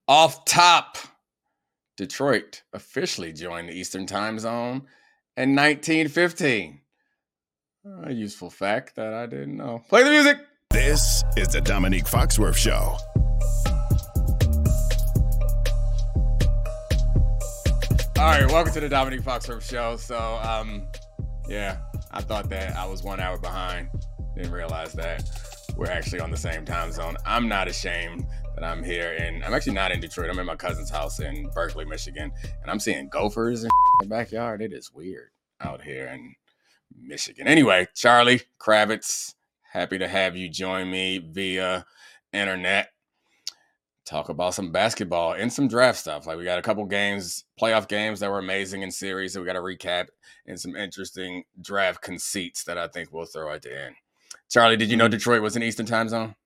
Off top, Detroit officially joined the Eastern Time Zone in 1915. A useful fact that I didn't know. Play the music. This is the Dominique Foxworth Show. All right, welcome to the Dominique Foxworth Show. So, yeah, I thought that I was 1 hour behind. Didn't realize that we're actually on the same time zone. I'm not ashamed that I'm here, and I'm actually not in Detroit. I'm in my cousin's house in Berkeley, Michigan, and I'm seeing gophers in the backyard. It is weird out here in Michigan. Anyway, Charlie Kravitz, happy to have you join me via internet. Talk about some basketball and some draft stuff. Like, we got a couple games, playoff games that were amazing in series that we got to recap, and some interesting draft conceits that I think we'll throw at the end. Charlie, did you know Detroit was in Eastern Time Zone?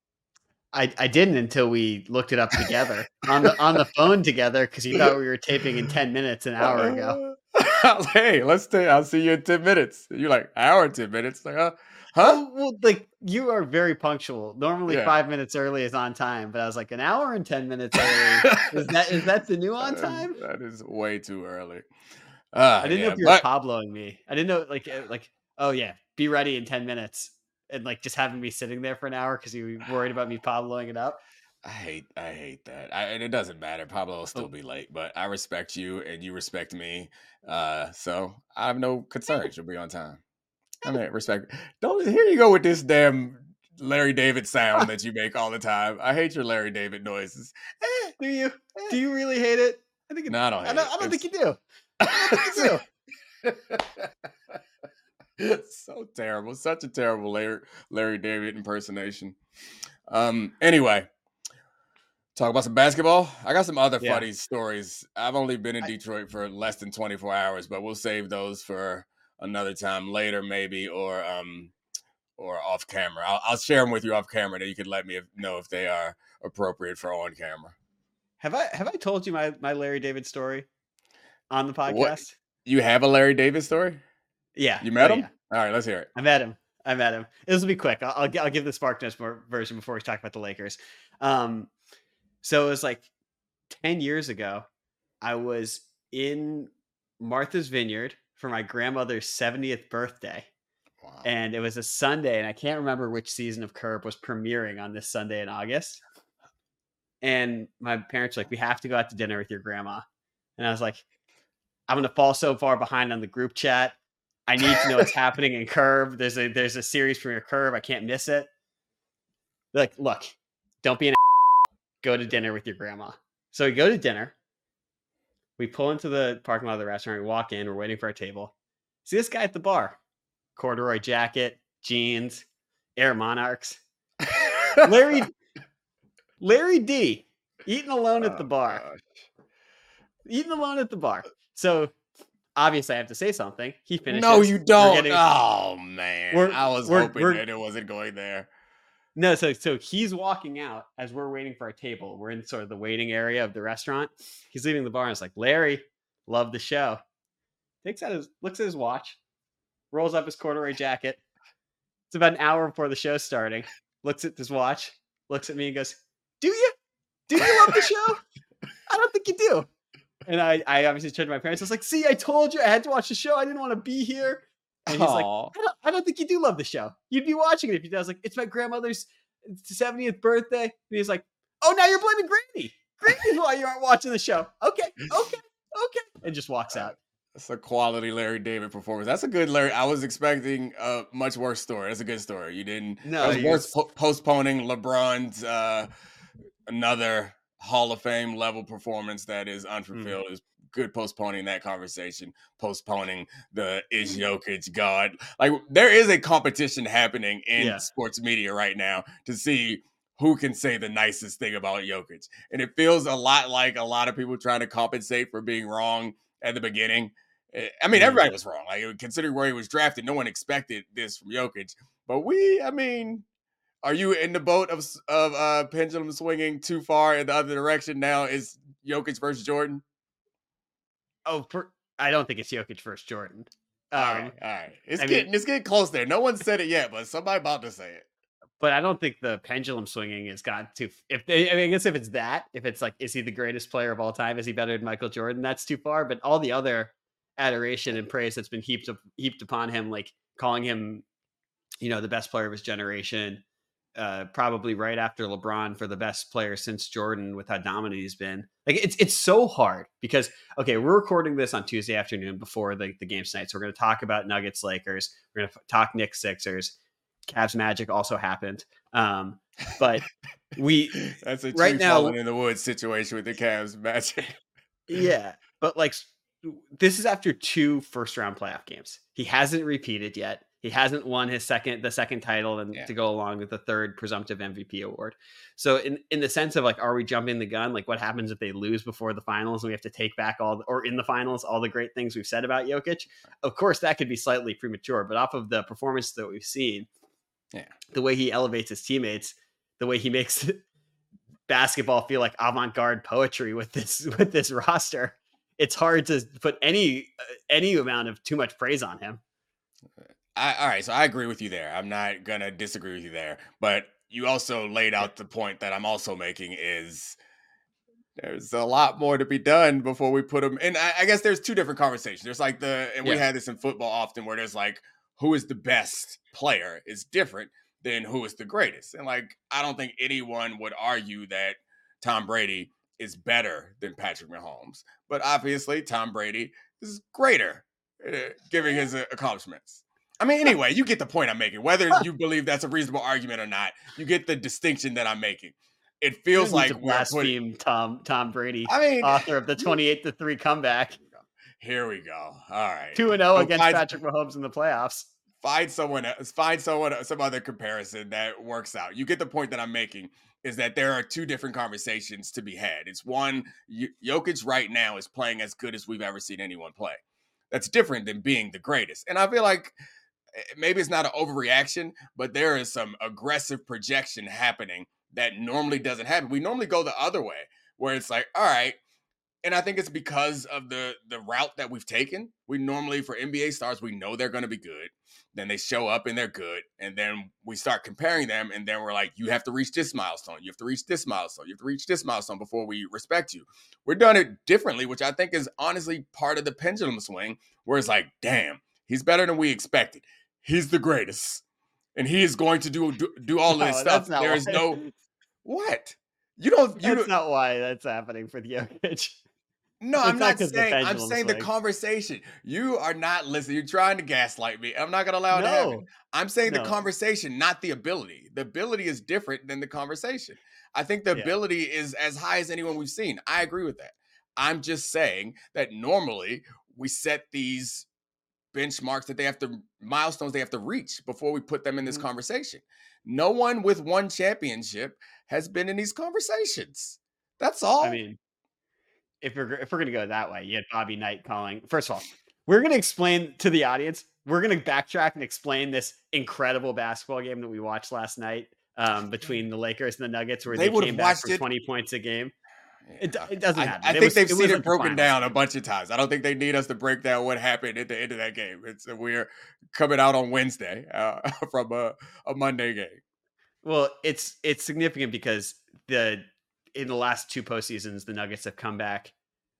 I didn't until we looked it up together on the phone together, because you thought we were taping in 10 minutes an hour ago. Hey, I'll see you in 10 minutes. You're like, hour and 10 minutes. Like, huh? Well, like, you are very punctual. Normally, Yeah. 5 minutes early is on time, but I was like, an hour and 10 minutes early. is that the new on time? That is way too early. I didn't know if you were Pabloing me. I didn't know, like, oh yeah, be ready in 10 minutes, and like just having me sitting there for an hour because you were worried about me Pabloing it up. I hate that. And it doesn't matter. Pablo will still be late, but I respect you and you respect me. So I have no concerns. You'll be on time. I mean, respect. Here you go with this damn Larry David sound that you make all the time. I hate your Larry David noises. Do you? Do you really hate it? I think. No, I don't hate it. I don't think you do. I don't think you do. It's so terrible. Such a terrible Larry David impersonation. Anyway, talk about some basketball. I got some other funny stories. I've only been in Detroit for less than 24 hours, but we'll save those for another time later, maybe, or off camera. I'll share them with you off camera, that you can let me know if they are appropriate for on camera. Have I told you my Larry David story on the podcast? What? You have a Larry David story? Yeah. You met him? Yeah. All right, let's hear it. I met him. This will be quick. I'll give the SparkNotes version before we talk about the Lakers. So it was like 10 years ago. I was in Martha's Vineyard for my grandmother's 70th birthday. Wow. And it was a Sunday, and I can't remember which season of Curb was premiering on this Sunday in August. And my parents were like, we have to go out to dinner with your grandma. And I was like, I'm going to fall so far behind on the group chat. I need to know what's happening in Curb. There's a series premiere Curb. I can't miss it. They're like, look, don't be an go to dinner with your grandma. So we go to dinner. We pull into the parking lot of the restaurant. We walk in. We're waiting for our table. See this guy at the bar. Corduroy jacket, jeans, Air Monarchs. Larry D. Eating alone at the bar. Eating alone at the bar. So obviously I have to say something. He finishes. No, you don't. Oh, man. I was hoping that it wasn't going there. No, so he's walking out as we're waiting for our table. We're in sort of the waiting area of the restaurant. He's leaving the bar, and it's like, Larry, love the show. Looks at his watch, rolls up his corduroy jacket. It's about an hour before the show's starting. Looks at his watch, looks at me, and goes, Do you love the show? I don't think you do. And I obviously turned to my parents. I was like, see, I told you I had to watch the show. I didn't want to be here. And he's like, I don't think you do love the show. You'd be watching it if you did. I was like, it's my grandmother's 70th birthday. And he's like, oh, now you're blaming Granny. Granny's why you aren't watching the show. Okay. And just walks out. That's a quality Larry David performance. That's a good Larry. I was expecting a much worse story. That's a good story. You didn't. No, it was worse postponing LeBron's another Hall of Fame level performance that is unfulfilled. Is good postponing that conversation, postponing the is Jokic God. Like, there is a competition happening in sports media right now to see who can say the nicest thing about Jokic. And it feels a lot like a lot of people trying to compensate for being wrong at the beginning. I mean, everybody was wrong. Like, considering where he was drafted, no one expected this from Jokic. But are you in the boat of pendulum swinging too far in the other direction now? Is Jokic versus Jordan? I don't think it's Jokic versus Jordan. All right. It's getting close there. No one said it yet, but somebody about to say it. But I don't think the pendulum swinging has got too. I guess if it's that, if it's like, is he the greatest player of all time? Is he better than Michael Jordan? That's too far. But all the other adoration and praise that's been heaped upon him, like calling him, the best player of his generation, probably right after LeBron for the best player since Jordan, with how dominant he's been. Like it's so hard because, okay, we're recording this on Tuesday afternoon before the game tonight, so we're going to talk about Nuggets Lakers. We're going to talk Knicks Sixers. Cavs Magic also happened. But that's a right now falling in the woods situation with the Cavs Magic. Yeah, but like this is after 2 first-round playoff games. He hasn't repeated yet. He hasn't won the second title and to go along with the third presumptive MVP award. So in the sense of like, are we jumping the gun? Like, what happens if they lose before the finals and we have to take back or in the finals, all the great things we've said about Jokic? Of course, that could be slightly premature, but off of the performance that we've seen, the way he elevates his teammates, the way he makes basketball feel like avant-garde poetry with this roster, it's hard to put any amount of too much praise on him. All right, so I agree with you there. I'm not gonna disagree with you there, but you also laid out the point that I'm also making is there's a lot more to be done before we put him. And I guess there's 2 different conversations. There's like we had this in football often, where there's like, who is the best player is different than who is the greatest. And like, I don't think anyone would argue that Tom Brady is better than Patrick Mahomes, but obviously Tom Brady is greater, given his accomplishments. I mean, anyway, you get the point I'm making. Whether you believe that's a reasonable argument or not, you get the distinction that I'm making. It feels like blaspheme Tom Brady, author of the 28-3 comeback. Here we go. All right, 2-0 against Patrick Mahomes in the playoffs. Find someone else. Find some other comparison that works out. You get the point that I'm making. Is that there are 2 different conversations to be had. It's one, Jokic right now is playing as good as we've ever seen anyone play. That's different than being the greatest. And I feel like maybe it's not an overreaction, but there is some aggressive projection happening that normally doesn't happen. We normally go the other way, where it's like, all right. And I think it's because of the route that we've taken. We normally, for NBA stars, we know they're going to be good. Then they show up and they're good. And then we start comparing them. And then we're like, you have to reach this milestone. You have to reach this milestone. You have to reach this milestone before we respect you. We're doing it differently, which I think is honestly part of the pendulum swing, where it's like, damn, he's better than we expected. He's the greatest. And he is going to do all this stuff. There is no... What? That's not why that's happening for the Jokic. No, I'm not saying. I'm saying the conversation. You are not listening. You're trying to gaslight me. I'm not going to allow it to happen. I'm saying the conversation, not the ability. The ability is different than the conversation. I think the ability is as high as anyone we've seen. I agree with that. I'm just saying that normally we set these benchmarks that milestones they have to reach before we put them in this conversation. No one with 1 championship has been in these conversations. That's all. I mean, if we're going to go that way, you had Bobby Knight calling. First of all, we're going to explain to the audience. We're going to backtrack and explain this incredible basketball game that we watched last night between the Lakers and the Nuggets, where they came back from 20 points a game. It doesn't happen. I think they've seen it broken down a bunch of times. I don't think they need us to break down what happened at the end of that game. We're coming out on Wednesday from a Monday game. Well, it's significant because in the last 2 postseasons, the Nuggets have come back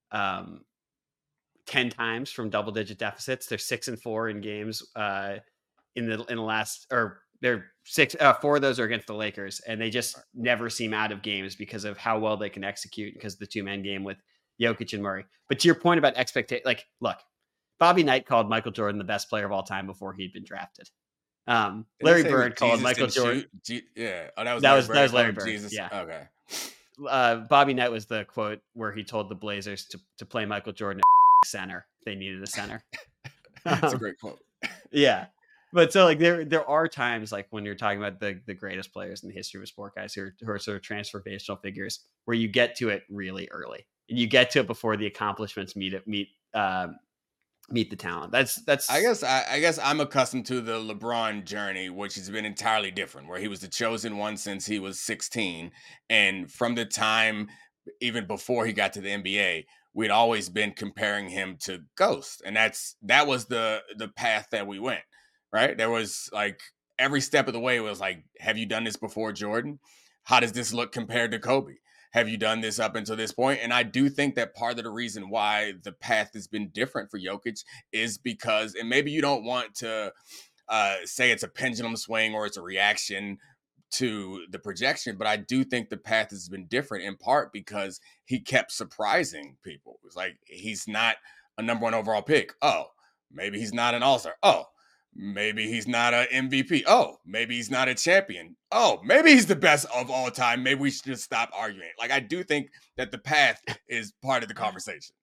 10 times from double-digit deficits. They're 6-4 in games in the last, or they're 4 of those are against the Lakers, and they just never seem out of games because of how well they can execute, because of the 2-man game with Jokic and Murray. But to your point about expectation, like, look, Bobby Knight called Michael Jordan the best player of all time before he'd been drafted. Larry Bird called Michael Jordan. That was Larry Bird. Jesus. Yeah. Okay. Bobby Knight was the quote where he told the Blazers to play Michael Jordan at center. They needed a center. That's a great quote. Yeah. But so like there are times, like when you're talking about the greatest players in the history of sport, guys who are sort of transformational figures, where you get to it really early and you get to it before the accomplishments meet the talent. That's I guess I'm accustomed to the LeBron journey, which has been entirely different, where he was the chosen one since he was 16. And from the time, even before he got to the NBA, we'd always been comparing him to Ghost. And that was the path that we went, right? There was like, every step of the way it was like, have you done this before, Jordan? How does this look compared to Kobe? Have you done this up until this point? And I do think that part of the reason why the path has been different for Jokic is because, and maybe you don't want to say it's a pendulum swing or it's a reaction to the projection, but I do think the path has been different in part because he kept surprising people. It's like, he's not a number 1 overall pick. Oh, maybe he's not an all-star. Oh, maybe he's not an MVP. Oh, maybe he's not a champion. Oh, maybe he's the best of all time. Maybe we should just stop arguing. Like, I do think that the path is part of the conversation.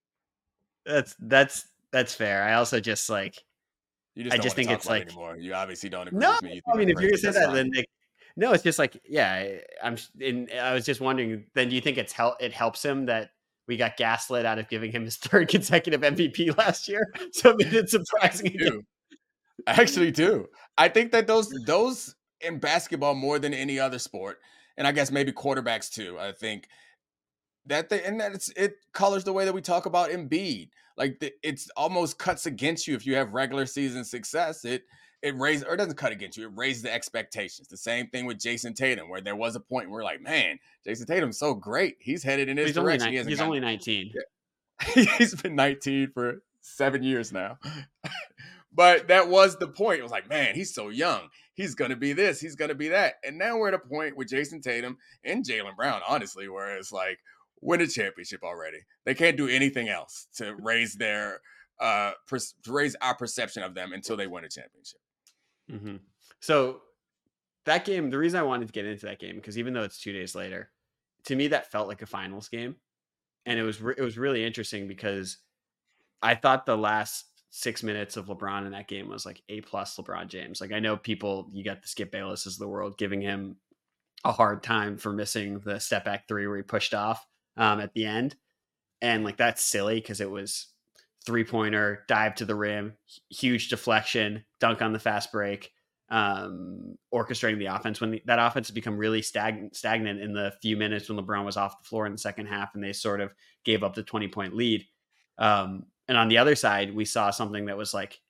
That's fair. I also just like, I just think it's like anymore. You obviously don't agree with me. I mean, if you're gonna say that, then no, it's just like, yeah, I was just wondering, then do you think it helps him that we got gaslit out of giving him his 3rd consecutive MVP last year? So it's surprising. I actually do. I think that those in basketball more than any other sport, and I guess maybe quarterbacks too. I think that it colors the way that we talk about Embiid. Like it's almost cuts against you if you have regular season success. It raises, or it doesn't cut against you. It raises the expectations. The same thing with Jason Tatum, where there was a point where we're like, man, Jason Tatum's so great. He's headed in this direction. He's only 19. Yeah. He's been 19 for 7 years now. But that was the point. It was like, man, he's so young. He's going to be this. He's going to be that. And now we're at a point with Jason Tatum and Jaylen Brown, honestly, where it's like, win a championship already. They can't do anything else to raise their to raise our perception of them until they win a championship. Mm-hmm. So that game, the reason I wanted to get into that game, because even though it's 2 days later, to me that felt like a finals game, and it was really interesting because I thought the last 6 minutes of LeBron in that game was like A+ LeBron James. Like, I know you got the Skip Baylesses of the world giving him a hard time for missing the step back 3 where he pushed off at the end. And like, that's silly because it was 3-pointer, dive to the rim, huge deflection, dunk on the fast break, orchestrating the offense. When that offense had become really stagnant in the few minutes when LeBron was off the floor in the second half and they sort of gave up the 20-point lead. And on the other side, we saw something that was like,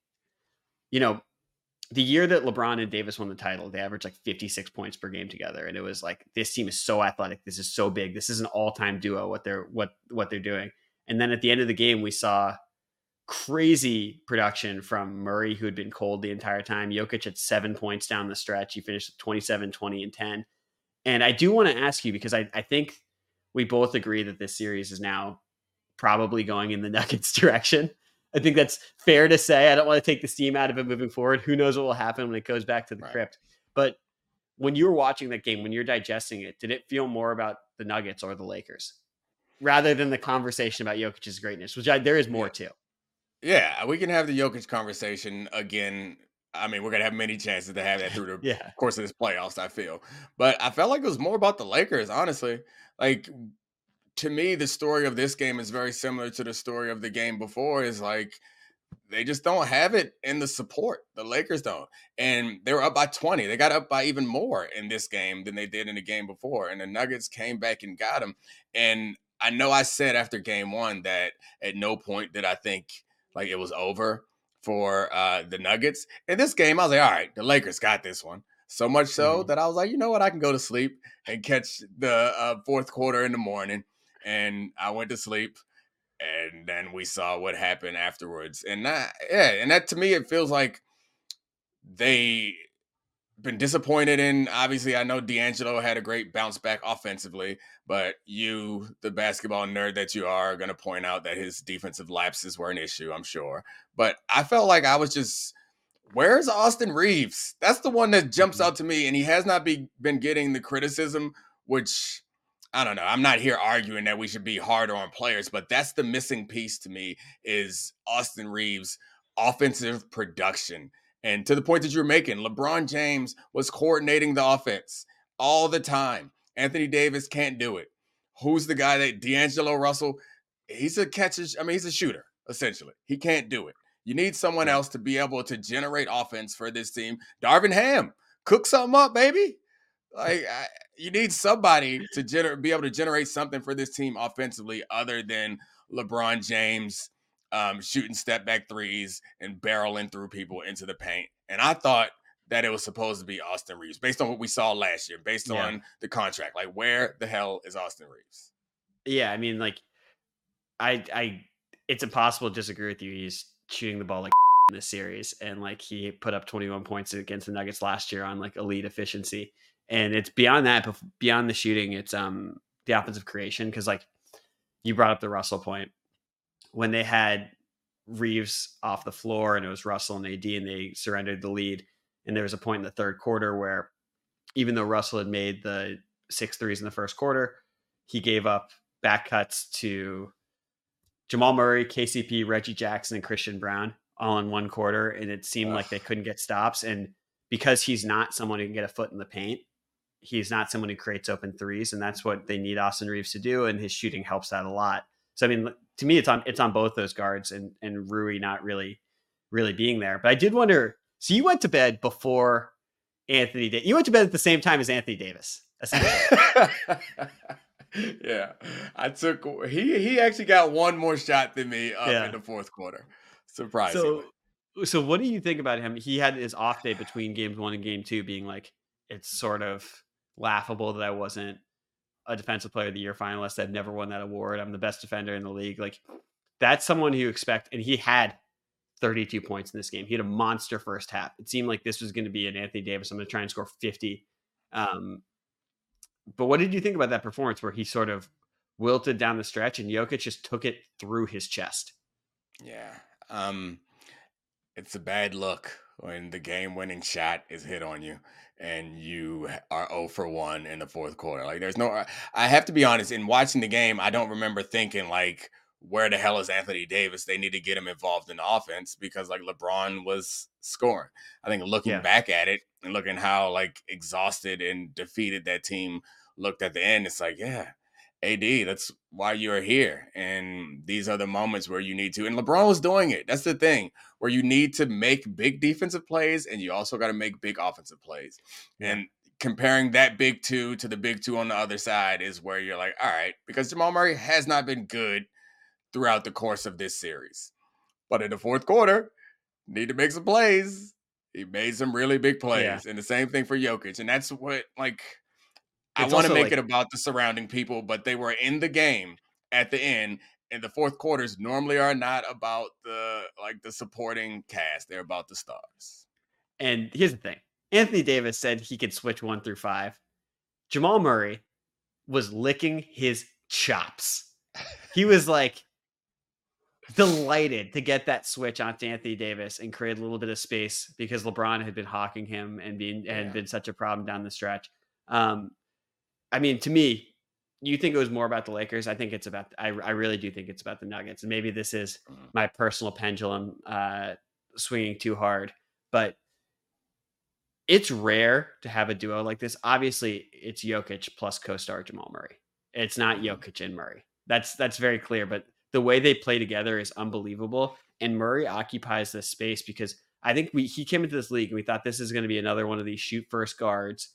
the year that LeBron and Davis won the title, they averaged like 56 points per game together. And it was like, this team is so athletic. This is so big. This is an all-time duo, what they're doing. And then at the end of the game, we saw crazy production from Murray, who had been cold the entire time. Jokic had 7 points down the stretch. He finished 27, 20, and 10. And I do want to ask you, because I think we both agree that this series is now probably going in the Nuggets direction. I think that's fair to say. I don't want to take the steam out of it moving forward. Who knows what will happen when it goes back to the crypt. But when you were watching that game, when you're digesting it, did it feel more about the Nuggets or the Lakers rather than the conversation about Jokic's greatness, which there is more to? Yeah, we can have the Jokic conversation again. I mean, we're going to have many chances to have that through the course of this playoffs, I feel. But I felt like it was more about the Lakers, honestly. Like, to me, the story of this game is very similar to the story of the game before. Is like, they just don't have it in the support. The Lakers don't. And they were up by 20. They got up by even more in this game than they did in the game before. And the Nuggets came back and got them. And I know I said after game 1 that at no point did I think like it was over for the Nuggets. In this game, I was like, all right, the Lakers got this one. So much so that I was like, you know what? I can go to sleep and catch the fourth quarter in the morning. And I went to sleep, and then we saw what happened afterwards. And that to me, it feels like they been disappointed in. Obviously, I know D'Angelo had a great bounce back offensively, but you, the basketball nerd that you are going to point out that his defensive lapses were an issue, I'm sure. But I felt like I was just, where's Austin Reeves? That's the one that jumps out to me, and he has not been getting the criticism, which I don't know. I'm not here arguing that we should be harder on players, but that's the missing piece to me is Austin Reeves' offensive production. And to the point that you're making, LeBron James was coordinating the offense all the time. Anthony Davis can't do it. Who's the guy that D'Angelo Russell? He's a catcher. I mean, he's a shooter, essentially. He can't do it. You need someone else to be able to generate offense for this team. Darvin Ham, cook something up, baby. Like, you need somebody to be able to generate something for this team offensively other than LeBron James shooting step back threes and barreling through people into the paint. And I thought that it was supposed to be Austin Reaves based on what we saw last year, based on the contract. Like, where the hell is Austin Reaves? Yeah, I mean, like, it's impossible to disagree with you. He's shooting the ball like in this series, and like he put up 21 points against the Nuggets last year on like elite efficiency. And it's beyond that, beyond the shooting, it's the offensive creation. Because like you brought up the Russell point, when they had Reaves off the floor and it was Russell and AD and they surrendered the lead, and there was a point in the third quarter where even though Russell had made the 6 threes in the first quarter, he gave up back cuts to Jamal Murray, KCP, Reggie Jackson, and Christian Brown all in one quarter, and it seemed like they couldn't get stops. And because he's not someone who can get a foot in the paint, he's not someone who creates open threes, and that's what they need Austin Reaves to do, and his shooting helps that a lot. So I mean, to me, it's on both those guards, and Rui not really being there. But I did wonder. So you went to bed before Anthony. You went to bed at the same time as Anthony Davis, essentially. Yeah, I took. He actually got one more shot than me in the fourth quarter. Surprisingly. So what do you think about him? He had his off day between games 1 and game 2, being like, it's sort of laughable that I wasn't a defensive player of the year finalist. I've never won that award. I'm the best defender in the league. Like, that's someone who you expect. And he had 32 points in this game. He had a monster first half. It seemed like this was going to be an Anthony Davis. I'm going to try and score 50. But what did you think about that performance where he sort of wilted down the stretch and Jokic just took it through his chest? Yeah. It's a bad look when the game-winning shot is hit on you and you are 0 for 1 in the fourth quarter. Like, I have to be honest, in watching the game, I don't remember thinking, like, where the hell is Anthony Davis? They need to get him involved in the offense because, like, LeBron was scoring. I think looking back at it and looking how, like, exhausted and defeated that team looked at the end, it's like, yeah, AD, that's why you're here. And these are the moments where you need to. And LeBron was doing it. That's the thing, where you need to make big defensive plays and you also got to make big offensive plays. Yeah. And comparing that big two to the big two on the other side is where you're like, all right, because Jamal Murray has not been good throughout the course of this series. But in the fourth quarter, need to make some plays. He made some really big plays. Yeah. And the same thing for Jokic. And that's what, like, I want to make it about the surrounding people, but they were in the game at the end. And the fourth quarters normally are not about the supporting cast. They're about the stars. And here's the thing. Anthony Davis said he could switch 1 through 5. Jamal Murray was licking his chops. He was like delighted to get that switch onto Anthony Davis and create a little bit of space because LeBron had been hawking him and been such a problem down the stretch. I mean, to me, you think it was more about the Lakers. I think it's about, I really do think it's about the Nuggets. And maybe this is my personal pendulum swinging too hard, but it's rare to have a duo like this. Obviously, it's Jokic plus co-star Jamal Murray. It's not Jokic and Murray. That's very clear, but the way they play together is unbelievable. And Murray occupies this space because I think he came into this league and we thought this is going to be another one of these shoot first guards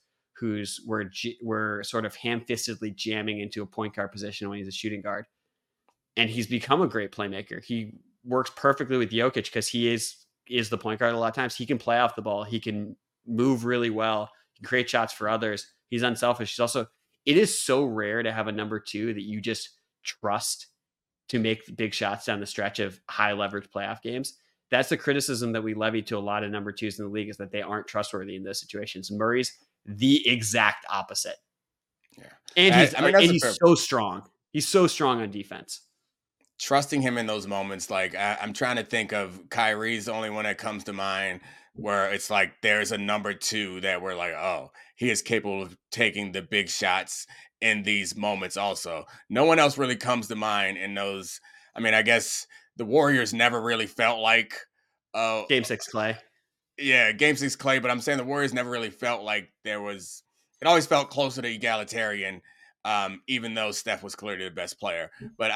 we're sort of ham-fistedly jamming into a point guard position when he's a shooting guard. And he's become a great playmaker. He works perfectly with Jokic because he is the point guard a lot of times. He can play off the ball. He can move really well. He can create shots for others. He's unselfish. It is so rare to have a number 2 that you just trust to make big shots down the stretch of high leverage playoff games. That's the criticism that we levy to a lot of number 2s in the league, is that they aren't trustworthy in those situations. Murray's the exact opposite. Yeah. And he's so strong. He's so strong on defense. Trusting him in those moments, like I'm trying to think of Kyrie's the only one that comes to mind where it's like there's a number 2 that we're like, oh, he is capable of taking the big shots in these moments also. No one else really comes to mind in those. I mean, I guess the Warriors never really felt like Game 6 Clay. Yeah, Game 6 Clay, but I'm saying the Warriors never really felt like it always felt closer to egalitarian, even though Steph was clearly the best player. But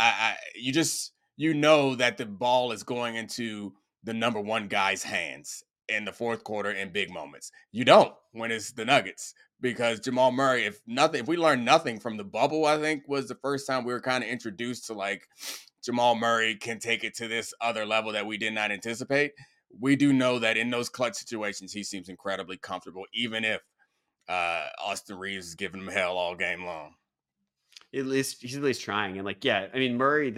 you know that the ball is going into the number 1 guy's hands in the fourth quarter in big moments. You don't when it's the Nuggets, because Jamal Murray, if we learned nothing from the bubble, I think was the first time we were kind of introduced to like Jamal Murray can take it to this other level that we did not anticipate. we do know that in those clutch situations, he seems incredibly comfortable, even if Austin Reeves is giving him hell all game long. At least he's at least trying. And like, yeah, I mean, Murray,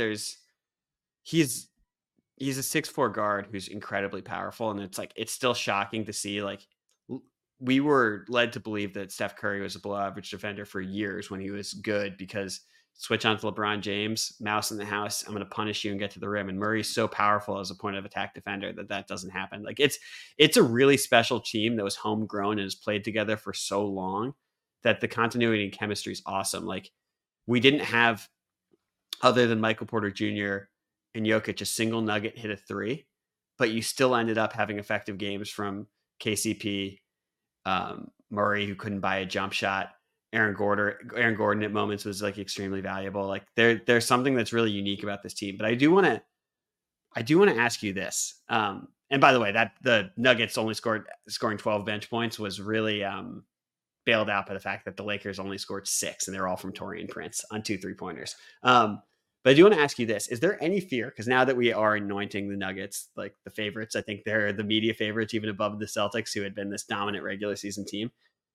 he's a 6'4" guard who's incredibly powerful. And it's still shocking to see, like, we were led to believe that Steph Curry was a below average defender for years when he was good, because switch on to LeBron James, mouse in the house, I'm going to punish you and get to the rim. And Murray's so powerful as a point of attack defender that doesn't happen. Like, it's a really special team that was homegrown and has played together for so long that the continuity and chemistry is awesome. Like, we didn't have, other than Michael Porter Jr. and Jokic, a single nugget hit a three, but you still ended up having effective games from KCP, Murray, who couldn't buy a jump shot. Aaron Gordon at moments was like extremely valuable. Like, there's something that's really unique about this team. But I do want to ask you this. And by the way, that the Nuggets only scoring 12 bench points was really bailed out by the fact that the Lakers only scored 6, and they're all from Taurean Prince on 2 3-pointers. But I do want to ask you this. Is there any fear? Because now that we are anointing the Nuggets like the favorites, I think they're the media favorites, even above the Celtics, who had been this dominant regular season team.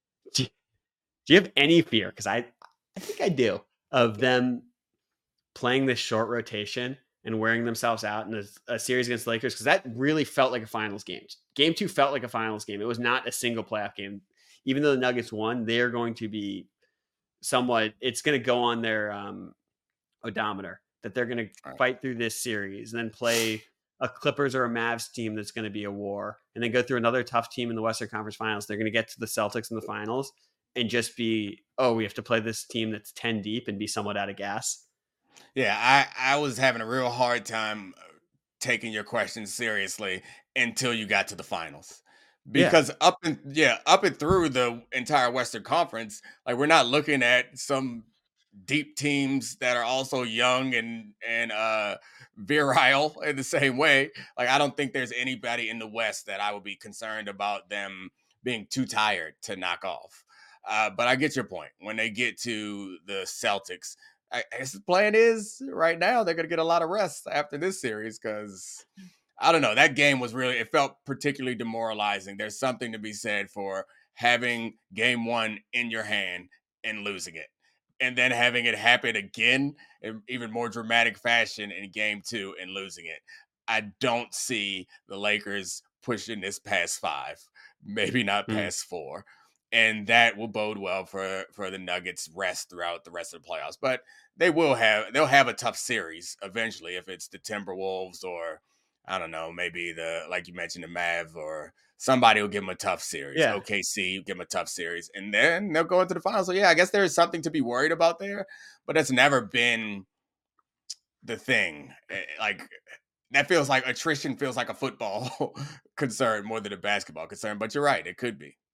Do you have any fear? Because I think I do, of them playing this short rotation and wearing themselves out in a series against the Lakers, because that really felt like a finals game. Game 2 felt like a finals game. It was not a single playoff game. Even though the Nuggets won, they're going to be somewhat, it's going to go on their odometer that they're going to fight through this series and then play a Clippers or a Mavs team that's going to be a war, and then go through another tough team in the Western Conference Finals. They're going to get to the Celtics in the finals and just be, we have to play this team that's 10 deep and be somewhat out of gas. Yeah, I was having a real hard time taking your question seriously until you got to the finals. Because up and through the entire Western Conference, like, we're not looking at some deep teams that are also young and virile in the same way. Like, I don't think there's anybody in the West that I would be concerned about them being too tired to knock off. But I get your point. When they get to the Celtics, I guess the plan is right now they're going to get a lot of rest after this series, because I don't know. That game was really, it felt particularly demoralizing. There's something to be said for having game 1 in your hand and losing it, and then having it happen again in even more dramatic fashion in game 2 and losing it. I don't see the Lakers pushing this past 5, maybe not past 4. And that will bode well for the Nuggets' rest throughout the rest of the playoffs. But they'll have a tough series eventually, if it's the Timberwolves or, I don't know, maybe like you mentioned, the Mavs, or somebody will give them a tough series. Yeah. OKC will give them a tough series, and then they'll go into the finals. So yeah, I guess there is something to be worried about there, but that's never been the thing. Like, that feels like attrition feels like a football concern more than a basketball concern. But you're right, it could be.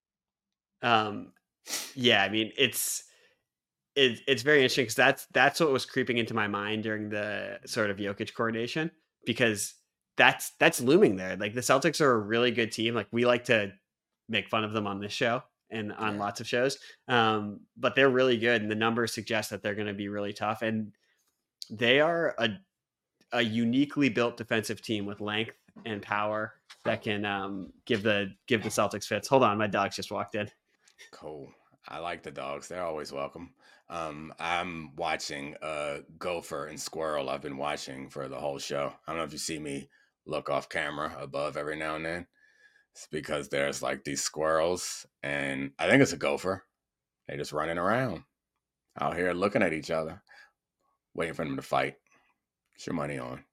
Yeah, I mean, it's very interesting, because that's what was creeping into my mind during the sort of Jokic coordination, because that's looming there. Like, the Celtics are a really good team. Like, we like to make fun of them on this show and on lots of shows. But they're really good, and the numbers suggest that they're going to be really tough. And they are a uniquely built defensive team with length and power that can give the Celtics fits. Hold on, my dogs just walked in. Cool. I like the dogs. They're always welcome. I'm watching Gopher and Squirrel. I've been watching for the whole show. I don't know if you see me look off camera above every now and then. It's because there's like these squirrels, and I think it's a gopher. They're just running around out here looking at each other, waiting for them to fight. What's your money on?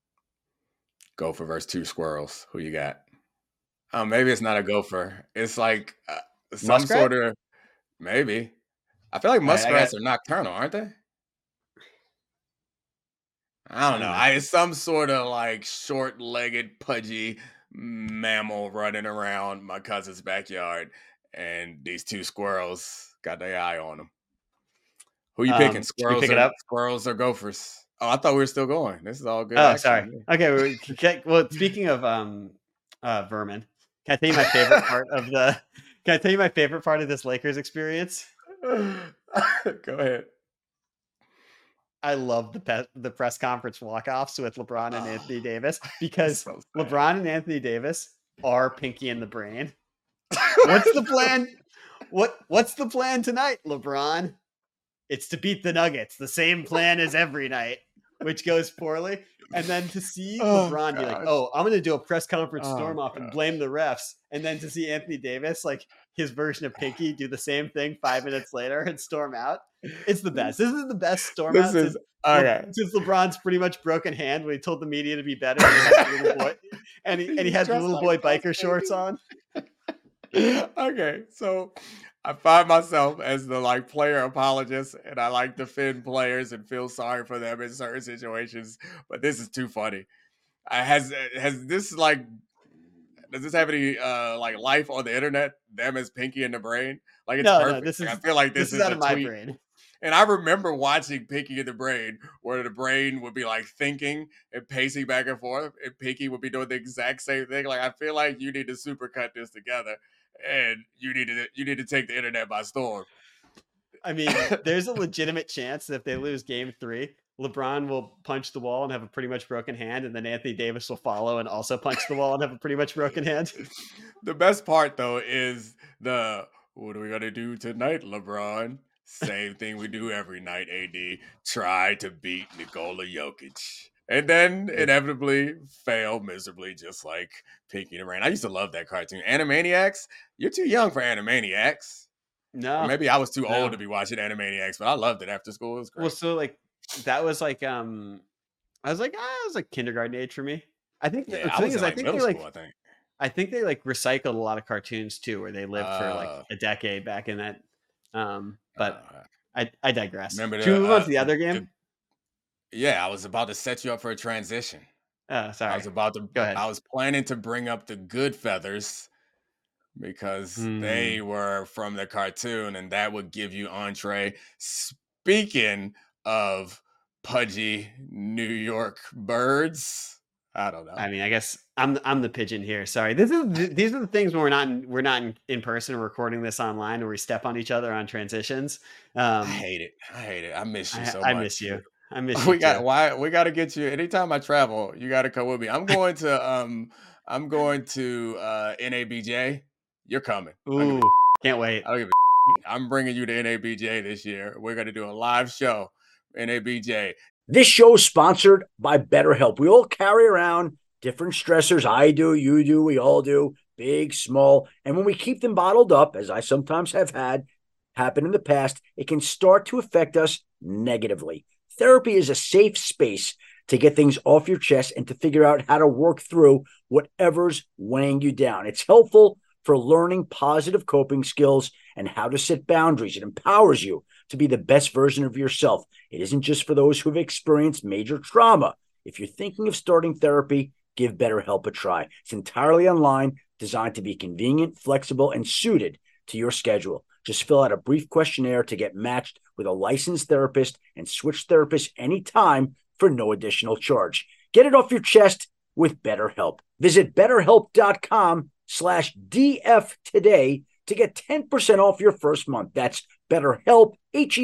Gopher versus 2 squirrels. Who you got? Oh, maybe it's not a gopher. It's like some muskrat? Sort of, maybe. I feel like muskrats are nocturnal, aren't they? I don't know. It's some sort of like short-legged, pudgy mammal running around my cousin's backyard, and these 2 squirrels got their eye on them. Who you picking? Squirrels or gophers? Oh, I thought we were still going. This is all good. Oh, sorry. Okay. Well, speaking of vermin, can I tell you my favorite part of the? Can I tell you my favorite part of this Lakers experience? Go ahead. I love the press conference walk-offs with LeBron and Anthony Davis, because so LeBron and Anthony Davis are Pinky and the Brain. What's the plan? What's the plan tonight, LeBron? It's to beat the Nuggets. The same plan as every night, which goes poorly. And then to see LeBron be like, "Oh, I'm going to do a press conference storm off and blame the refs," and then to see Anthony Davis, like his version of Pinky, do the same thing 5 minutes later and storm out. It's the best. This is the best storm out since LeBron's pretty much broken hand when he told the media to be better. And he had the little boy biker shorts on. Okay, so I find myself as the like player apologist, and I like defend players and feel sorry for them in certain situations. But this is too funny. Has this like? Does this have any like life on the internet? Them as Pinky and the Brain? Like it's perfect. No, I feel like this is out of my tweet. brain. And I remember watching Pinky and the Brain, where the Brain would be like thinking and pacing back and forth, and Pinky would be doing the exact same thing. Like I feel like you need to supercut this together, and you need to take the internet by storm. I mean, there's a legitimate chance that if they lose Game 3, LeBron will punch the wall and have a pretty much broken hand, and then Anthony Davis will follow and also punch the wall and have a pretty much broken hand. The best part, though, is what are we going to do tonight, LeBron? Same thing we do every night, AD. Try to beat Nikola Jokic. And then inevitably fail miserably, just like Pinky and the Brain. I used to love that cartoon. Animaniacs? You're too young for Animaniacs. No. Or maybe I was too old to be watching Animaniacs, but I loved it after school. It was great. Well, so like that was like I was like kindergarten age for me. I think the thing is, I think they like recycled a lot of cartoons too, where they lived for like a decade back in that. But I digress. Remember Should we move on to the other game? I was about to set you up for a transition. Oh, sorry. Go ahead. I was planning to bring up the Good Feathers because they were from the cartoon, and that would give you entree. Speaking of pudgy New York birds, I don't know. I mean, I guess I'm the pigeon here. Sorry. These are the things when we're not in person. We're recording this online, where we step on each other on transitions. I hate it. I miss you so much. I miss you. We got to get you. Anytime I travel, you got to come with me. I'm going to NABJ. You're coming. Ooh, can't wait. I'm bringing you to NABJ this year. We're going to do a live show. NABJ. This show is sponsored by BetterHelp. We all carry around different stressors. I do, you do, we all do, big, small. And when we keep them bottled up, as I sometimes have had happen in the past, it can start to affect us negatively. Therapy is a safe space to get things off your chest and to figure out how to work through whatever's weighing you down. It's helpful for learning positive coping skills and how to set boundaries. It empowers you to be the best version of yourself. It isn't just for those who have experienced major trauma. If you're thinking of starting therapy, give BetterHelp a try. It's entirely online, designed to be convenient, flexible, and suited to your schedule. Just fill out a brief questionnaire to get matched with a licensed therapist and switch therapists anytime for no additional charge. Get it off your chest with BetterHelp. Visit BetterHelp.com/DF today to get 10% off your first month. That's BetterHelp,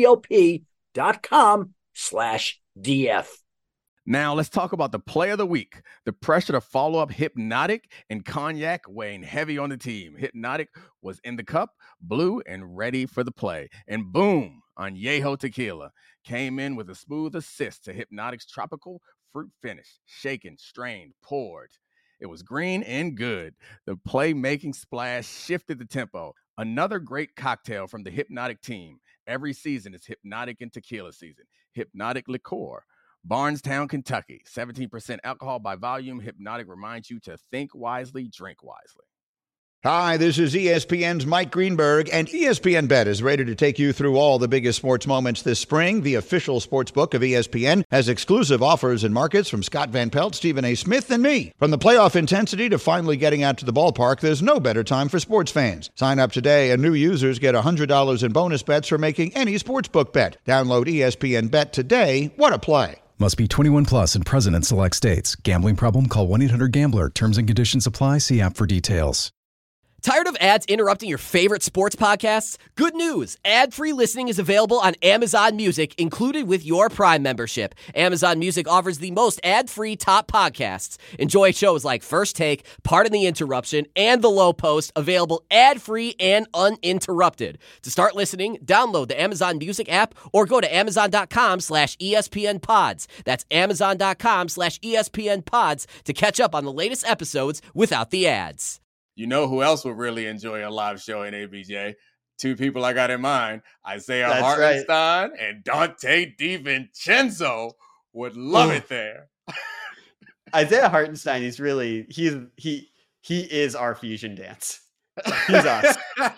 HELP.com/DF. Now let's talk about the play of the week. The pressure to follow up Hypnotic and Cognac weighing heavy on the team. Hypnotic was in the cup, blue, and ready for the play. And boom, Añejo Tequila came in with a smooth assist to Hypnotic's tropical fruit finish. Shaken, strained, poured. It was green and good. The playmaking splash shifted the tempo. Another great cocktail from the Hypnotic team. Every season is Hypnotic and Tequila season. Hypnotic Liqueur. Barnstown, Kentucky. 17% alcohol by volume. Hypnotic reminds you to think wisely, drink wisely. Hi, this is ESPN's Mike Greenberg, and ESPN Bet is ready to take you through all the biggest sports moments this spring. The official sports book of ESPN has exclusive offers and markets from Scott Van Pelt, Stephen A. Smith, and me. From the playoff intensity to finally getting out to the ballpark, there's no better time for sports fans. Sign up today, and new users get $100 in bonus bets for making any sportsbook bet. Download ESPN Bet today. What a play. Must be 21 plus and present in select states. Gambling problem? Call 1-800-GAMBLER. Terms and conditions apply. See app for details. Tired of ads interrupting your favorite sports podcasts? Good news! Ad-free listening is available on Amazon Music, included with your Prime membership. Amazon Music offers the most ad-free top podcasts. Enjoy shows like First Take, Pardon the Interruption, and The Low Post, available ad-free and uninterrupted. To start listening, download the Amazon Music app or go to amazon.com/ESPN Pods. That's amazon.com/ESPN Pods to catch up on the latest episodes without the ads. You know who else would really enjoy a live show in ABJ? Two people I got in mind. Isaiah Hartenstein and Dante DiVincenzo would love it there. Isaiah Hartenstein is really he is our fusion dance. He's us.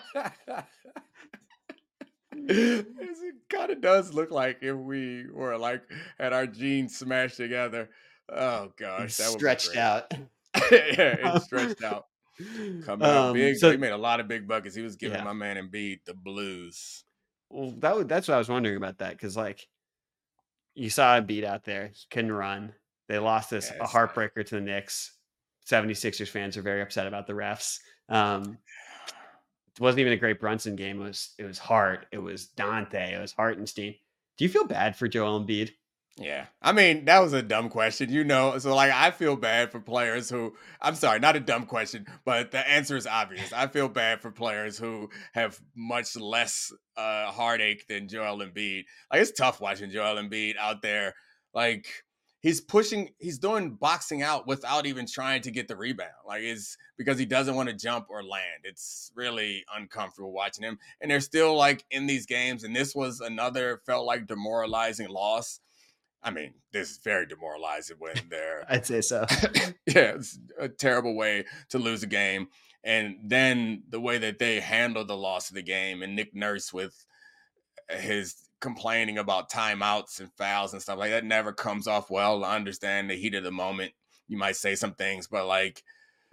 It kind of does look like if we were like had our genes smashed together. Oh gosh, that stretched out. Yeah, it's stretched out. Coming up big. So he made a lot of big buckets. He was giving my man Embiid the blues. Well, that's what I was wondering about that, because like you saw Embiid out there, he couldn't run. They lost a heartbreaker to the Knicks. 76ers fans are very upset about the refs. It wasn't even a great Brunson game. It was Hart. It was Dante. It was Hartenstein. Do you feel bad for Joel Embiid? Yeah. I mean, that was a dumb question, So, like, I feel bad for players who, I'm sorry, not a dumb question, but the answer is obvious. I feel bad for players who have much less heartache than Joel Embiid. Like, it's tough watching Joel Embiid out there. Like, he's doing boxing out without even trying to get the rebound. Like, it's because he doesn't want to jump or land. It's really uncomfortable watching him. And they're still, like, in these games. And this was another, felt like, demoralizing loss. I mean, this is very demoralizing when they're... I'd say so. Yeah, it's a terrible way to lose a game. And then the way that they handled the loss of the game, and Nick Nurse with his complaining about timeouts and fouls and stuff like that never comes off well. I understand the heat of the moment. You might say some things, but like,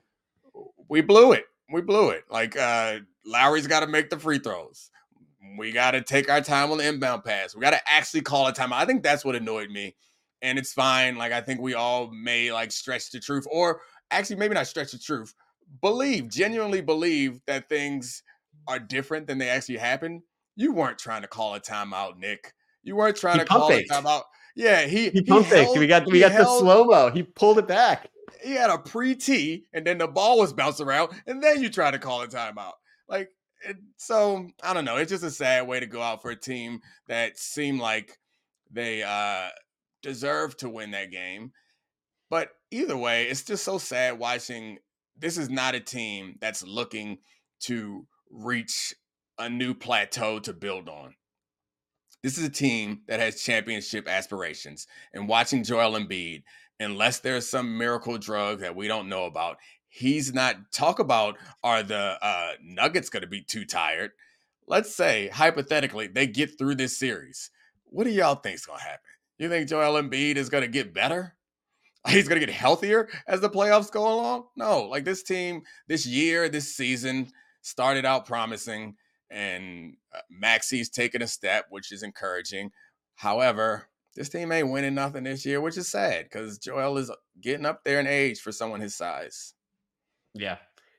we blew it. Like, Lowry's got to make the free throws. We got to take our time on the inbound pass. We got to actually call a timeout. I think that's what annoyed me. And it's fine. Like, I think we all may like stretch the truth, or actually maybe not stretch the truth. Genuinely believe that things are different than they actually happen. You weren't trying to call a timeout, Nick. You weren't trying to call a timeout. Yeah, he pump faked. We got the slow-mo. He pulled it back. He had a pre-tee, and then the ball was bounced around, and then you try to call a timeout. Like, so, I don't know. It's just a sad way to go out for a team that seemed like they deserved to win that game. But either way, it's just so sad watching. This is not a team that's looking to reach a new plateau to build on. This is a team that has championship aspirations. And watching Joel Embiid, unless there's some miracle drug that we don't know about, he's not. Talk about, are the Nuggets going to be too tired? Let's say, hypothetically, they get through this series. What do y'all think is going to happen? You think Joel Embiid is going to get better? He's going to get healthier as the playoffs go along? No. Like, this team, this season started out promising, and Maxi's taking a step, which is encouraging. However, this team ain't winning nothing this year, which is sad because Joel is getting up there in age for someone his size. Yeah,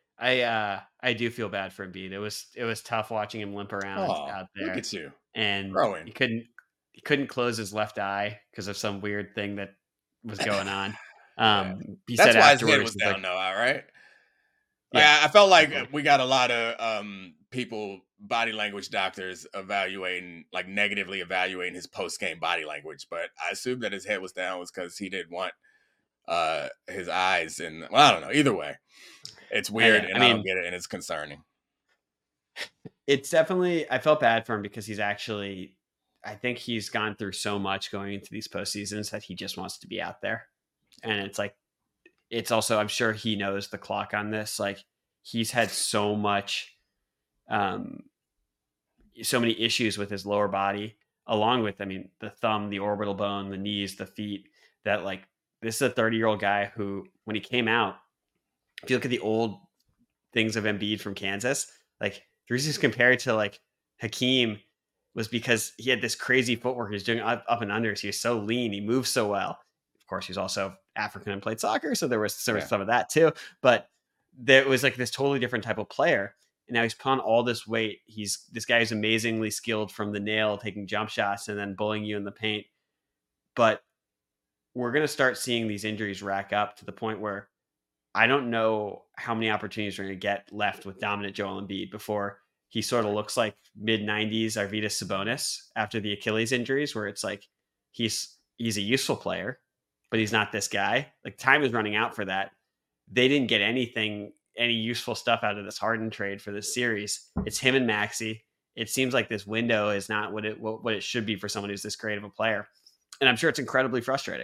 I do feel bad for Embiid. It was tough watching him limp around out there. Look at you, and he couldn't close his left eye because of some weird thing that was going on. He That's said why his head was down, though. All right. Yeah, I felt like we got a lot of people, body language doctors, negatively evaluating his post game body language, but I assumed that his head was down was because he didn't want his eyes, and I don't know. Either way, it's weird, and I don't get it, and it's concerning. It's definitely, I felt bad for him because I think he's gone through so much going into these postseasons that he just wants to be out there, and it's like, it's also, I'm sure he knows the clock on this. Like, he's had so much, so many issues with his lower body, along with, the thumb, the orbital bone, the knees, the feet, that like, this is a 30-year-old guy who, when he came out, if you look at the old things of Embiid from Kansas, like, the reason he's compared to like Hakeem was because he had this crazy footwork. He was doing up and unders. He was so lean. He moved so well. Of course, he's also African and played soccer, so there was some of that too. But there was like this totally different type of player. And now he's put on all this weight. This guy is amazingly skilled from the nail, taking jump shots and then bullying you in the paint. But we're going to start seeing these injuries rack up to the point where I don't know how many opportunities we're going to get left with dominant Joel Embiid before he sort of looks like mid-90s Arvydas Sabonis after the Achilles injuries, where it's like he's a useful player, but he's not this guy. Like, time is running out for that. They didn't get any useful stuff out of this Harden trade for this series. It's him and Maxey. It seems like this window is not what it should be for someone who's this great of a player. And I'm sure it's incredibly frustrating.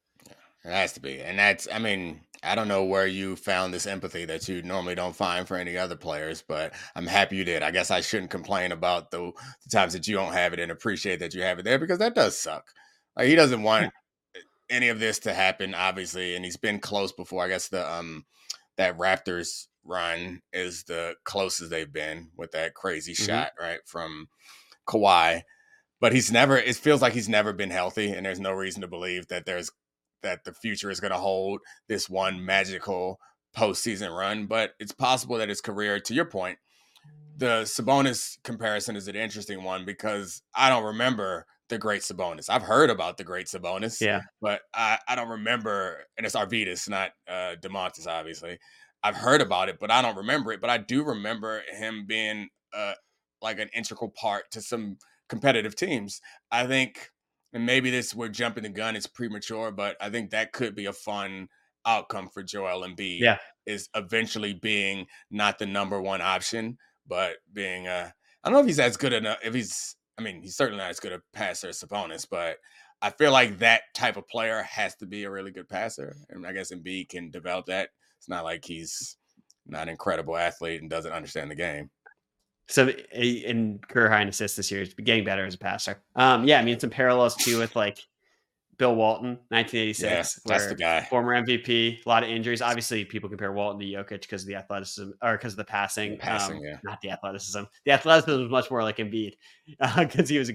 It has to be. And I don't know where you found this empathy that you normally don't find for any other players, but I'm happy you did. I guess I shouldn't complain about the times that you don't have it and appreciate that you have it there, because that does suck. Like, he doesn't want any of this to happen, obviously, and he's been close before. I guess that Raptors run is the closest they've been with that crazy shot, right, from Kawhi. But it feels like he's never been healthy, and there's no reason to believe that the future is going to hold this one magical postseason run. But it's possible that his career, to your point, the Sabonis comparison is an interesting one, because I don't remember the great Sabonis. I've heard about the great Sabonis, but I don't remember, and it's Arvydas, not DeMontis, obviously. I've heard about it, but I don't remember it. But I do remember him being like an integral part to some competitive teams. I think, and maybe we're jumping the gun, it's premature, but I think that could be a fun outcome for Joel Embiid, is eventually being not the number one option, but being I don't know if he's as good enough, he's certainly not as good a passer as Sabonis, but I feel like that type of player has to be a really good passer. And I guess Embiid can develop that. It's not like he's not an incredible athlete and doesn't understand the game. So in career high in assists this year, he's getting better as a passer. Some parallels too with like Bill Walton, 1986. Yeah, that's the guy. Former MVP, a lot of injuries. Obviously, people compare Walton to Jokic because of the athleticism, or because of the passing. Not the athleticism. The athleticism was much more like Embiid, because he was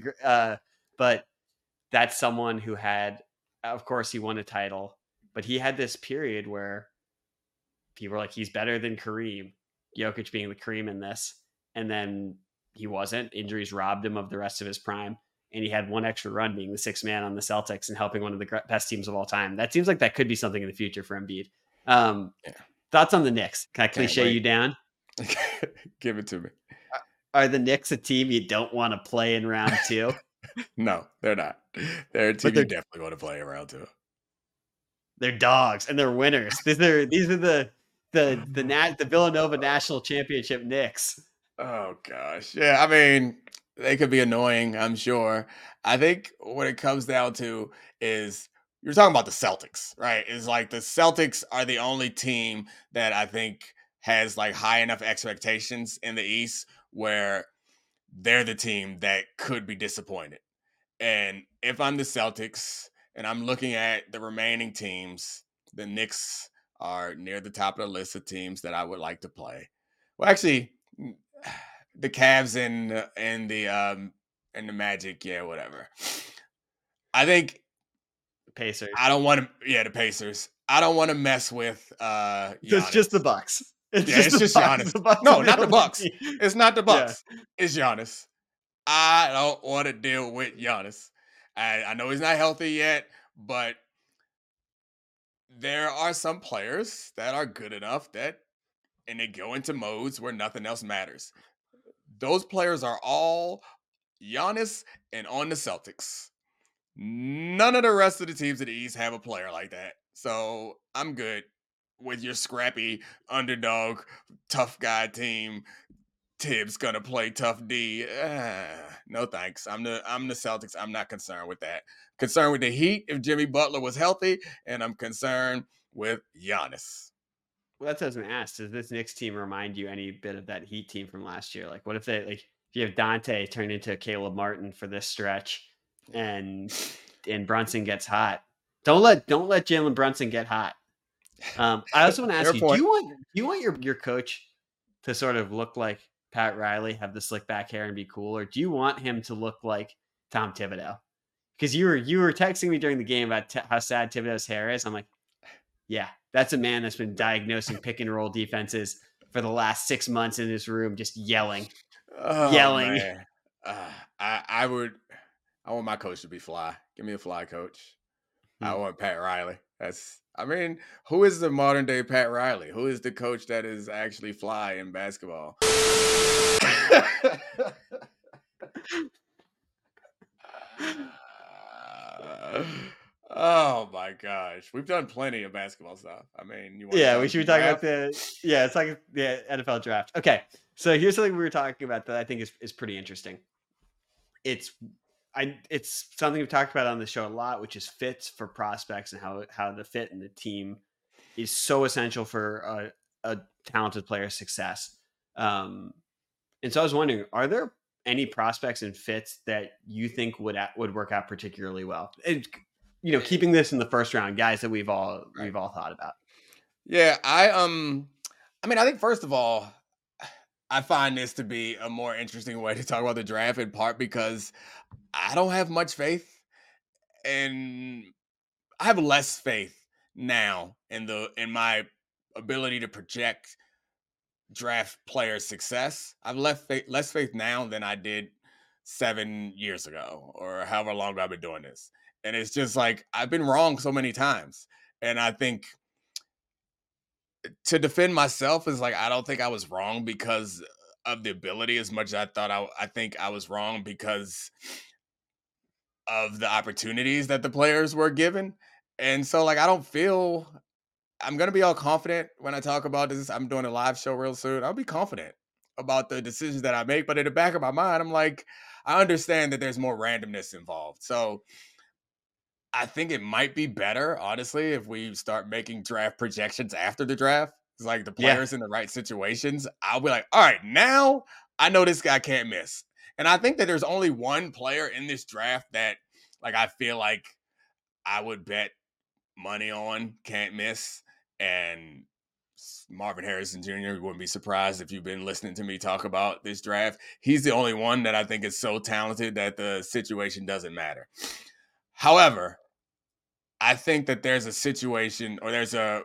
but that's someone who had, of course, he won a title, but he had this period where people were like, he's better than Kareem, Jokic being the Kareem in this. And then he wasn't. Injuries robbed him of the rest of his prime. And he had one extra run being the sixth man on the Celtics and helping one of the best teams of all time. That seems like that could be something in the future for Embiid. Thoughts on the Knicks? Can I cliche you down? Give it to me. Are the Knicks a team you don't want to play in round 2? No, they're not. They're a team you definitely want to play in round 2. They're dogs and they're winners. These are the Villanova National Championship Knicks. Oh gosh. Yeah, I mean, they could be annoying, I'm sure. I think what it comes down to is, you're talking about the Celtics, right? It's like the Celtics are the only team that I think has like high enough expectations in the East where they're the team that could be disappointed. And if I'm the Celtics and I'm looking at the remaining teams, the Knicks are near the top of the list of teams that I would like to play. Well, actually, the Cavs and the Magic, yeah, whatever. I think Pacers. I don't want to. The Pacers. I don't want to mess with. So it's just the Bucks. It's just Giannis. No, not the Bucks. It's not the Bucks. Yeah. It's Giannis. I don't want to deal with Giannis. I know he's not healthy yet, but there are some players that are good enough and they go into modes where nothing else matters. Those players are all Giannis and on the Celtics. None of the rest of the teams in the East have a player like that. So I'm good with your scrappy underdog, tough guy team. Tibbs gonna play tough D. No thanks. I'm the Celtics. I'm not concerned with that. Concerned with the Heat if Jimmy Butler was healthy, and I'm concerned with Giannis. Well, that's what I was going to ask. Does this Knicks team remind you any bit of that Heat team from last year? Like, what if if you have Dante turn into Caleb Martin for this stretch, and Brunson gets hot? Don't let Jalen Brunson get hot. I also want to ask you: do you want your coach to sort of look like Pat Riley, have the slick back hair and be cool, or do you want him to look like Tom Thibodeau? Because you were texting me during the game about how sad Thibodeau's hair is. I'm like, yeah, That's a man that's been diagnosing pick and roll defenses for the last 6 months in his room, just yelling. Man. I want my coach to be fly. Give me a fly coach. I want Pat Riley. Who is the modern day Pat Riley? Who is the coach that is actually fly in basketball? Oh my gosh, we've done plenty of basketball stuff. We should be talking about it's like the NFL draft. Okay, so here's something we were talking about that I think is pretty interesting. It's something we've talked about on the show a lot, which is fits for prospects and how the fit in the team is so essential for a talented player's success. And so I was wondering, are there any prospects and fits that you think would work out particularly well? And, keeping this in the first round, guys that we've all thought about. Yeah, I think first of all, I find this to be a more interesting way to talk about the draft, in part because I don't have much faith, and I have less faith now in my ability to project draft player success. I've less faith now than I did 7 years ago, or however long I've been doing this. And it's just like, I've been wrong so many times. And I think to defend myself is like, I don't think I was wrong because of the ability as much as I think I was wrong because of the opportunities that the players were given. And so like, I'm going to be all confident when I talk about this. I'm doing a live show real soon. I'll be confident about the decisions that I make. But in the back of my mind, I'm like, I understand that there's more randomness involved. So I think it might be better, honestly, if we start making draft projections after the draft. It's like the players in the right situations. I'll be like, all right, now I know this guy can't miss. And I think that there's only one player in this draft that like I feel like I would bet money on can't miss. And Marvin Harrison Jr., you wouldn't be surprised if you've been listening to me talk about this draft. He's the only one that I think is so talented that the situation doesn't matter. However, I think that there's a situation, or there's a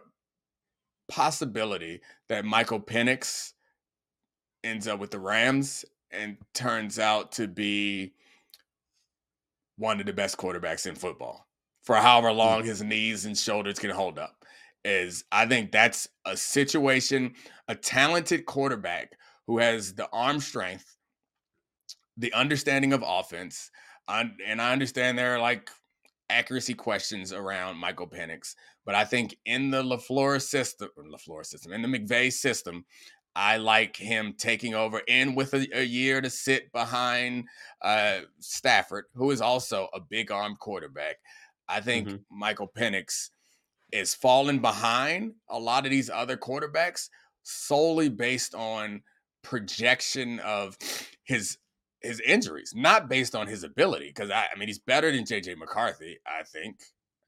possibility that Michael Penix ends up with the Rams and turns out to be one of the best quarterbacks in football for however long his knees and shoulders can hold up. I think that's a situation, a talented quarterback who has the arm strength, the understanding of offense, and I understand there are like accuracy questions around Michael Penix, but I think in the LaFleur system, in the McVay system, I like him taking over in with a year to sit behind Stafford, who is also a big arm quarterback. I think Michael Penix is falling behind a lot of these other quarterbacks solely based on projection of his injuries, not based on his ability. Because he's better than JJ McCarthy. I think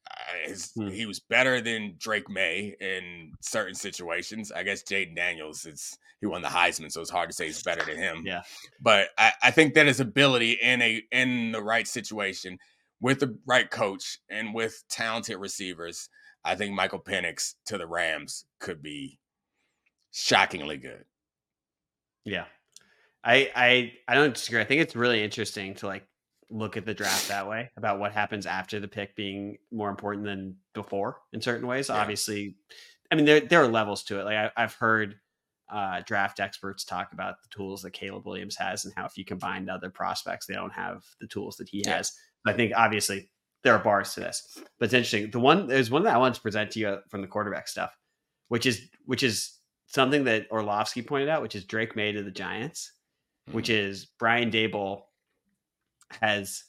he was better than Drake May in certain situations. I guess Jaden Daniels, he won the Heisman, so it's hard to say he's better than him. Yeah, but I think that his ability in the right situation with the right coach and with talented receivers, I think Michael Penix to the Rams could be shockingly good. Yeah. I don't disagree. I think it's really interesting to like look at the draft that way, about what happens after the pick being more important than before in certain ways. Yeah. Obviously, there are levels to it. Like I've heard draft experts talk about the tools that Caleb Williams has and how if you combine other prospects, they don't have the tools that he has. I think obviously there are bars to this, but it's interesting. There's one that I wanted to present to you from the quarterback stuff, which is something that Orlovsky pointed out, which is Drake May to the Giants. Which is Brian Daboll has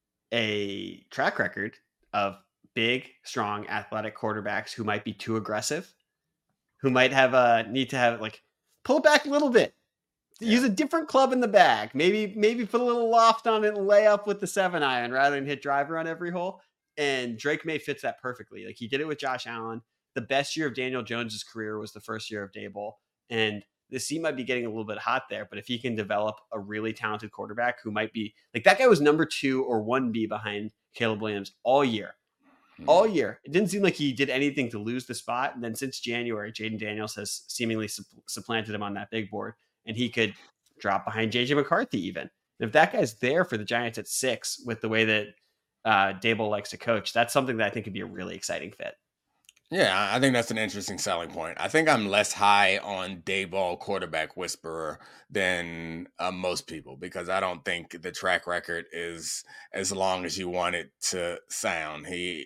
a track record of big, strong, athletic quarterbacks who might be too aggressive, who might have need to have like pull back a little bit, use a different club in the bag, maybe put a little loft on it and lay up with the 7-iron rather than hit driver on every hole. And Drake May fits that perfectly. Like he did it with Josh Allen. The best year of Daniel Jones's career was the first year of Daboll, and the seam might be getting a little bit hot there, but if he can develop a really talented quarterback who might be like that guy was number 2 or 1B behind Caleb Williams all year. all year. It didn't seem like he did anything to lose the spot. And then since January, Jaden Daniels has seemingly supplanted him on that big board, and he could drop behind JJ McCarthy even. And if that guy's there for the Giants at 6 with the way that Daboll likes to coach, that's something that I think could be a really exciting fit. Yeah, I think that's an interesting selling point. I think I'm less high on Daboll quarterback whisperer than most people, because I don't think the track record is as long as you want it to sound.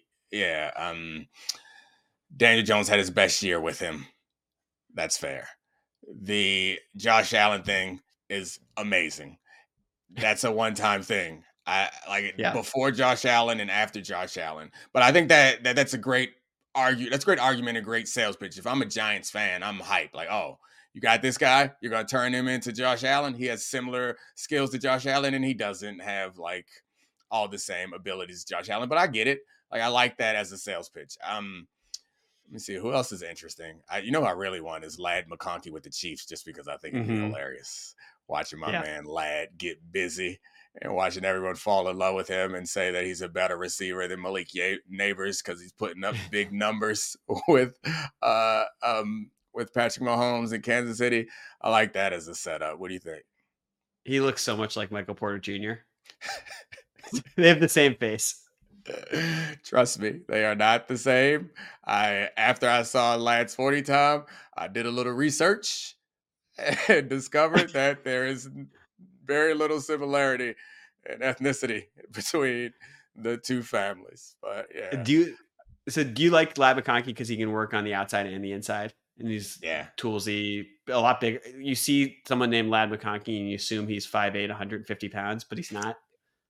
Daniel Jones had his best year with him. That's fair. The Josh Allen thing is amazing. That's a one-time thing. I like it before Josh Allen and after Josh Allen. But I think that's a great that's a great argument, a great sales pitch. If I'm a Giants fan, I'm hyped. Like, oh, you got this guy, you're gonna turn him into Josh Allen. He has similar skills to Josh Allen, and he doesn't have like all the same abilities as Josh Allen. But I get it. Like, I like that as a sales pitch. Let me see who else is interesting. I really want is Ladd McConkey with the Chiefs, just because I think it'd be hilarious watching my man Ladd get busy and watching everyone fall in love with him and say that he's a better receiver than Malik Neighbors because he's putting up big numbers with Patrick Mahomes in Kansas City. I like that as a setup. What do you think? He looks so much like Michael Porter Jr. They have the same face. Trust me, they are not the same. After I saw Ladd's 40 time, I did a little research and discovered that there is very little similarity in ethnicity between the two families. But yeah. Do you like Ladd McConkey because he can work on the outside and the inside? And he's toolsy, a lot bigger. You see someone named Ladd McConkey and you assume he's 5'8", 150 pounds, but he's not.